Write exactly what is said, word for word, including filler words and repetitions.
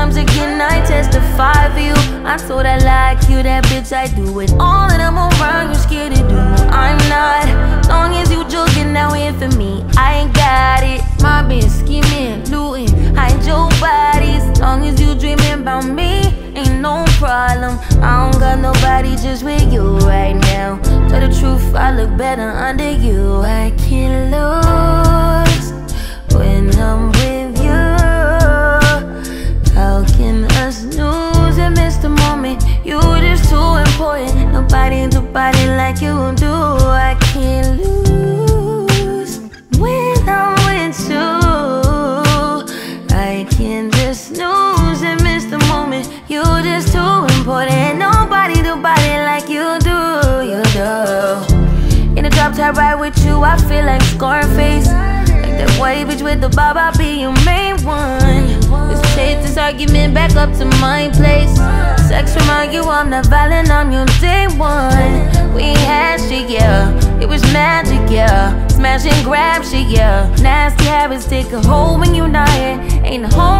times again I testify for you. I told I like you, that bitch I do it. All that I'm around, you scared to do. I'm not, long as you joking now in for me, I ain't got it. My bitch scheming, looting, hide your bodies. Long as you dreaming about me, ain't no problem. I don't got nobody just with you right now. Tell the truth, I look better under you. I can't lose when I'm with you. How can us lose and miss the moment? You just too important. Nobody do body like you do. I can't lose when I'm with you. I can't just snooze and miss the moment. You just too important. Nobody do body like you do. You do. In the drop top ride with you, I feel like Scarface. Like that white bitch with the bob, I'll be your main one. Let's take this argument back up to my place. Sex remind you I'm not violent, I'm your day one. We had shit, yeah, it was magic, yeah. Smash and grab shit, yeah. Nasty habits take a hold when you not here. Ain't a home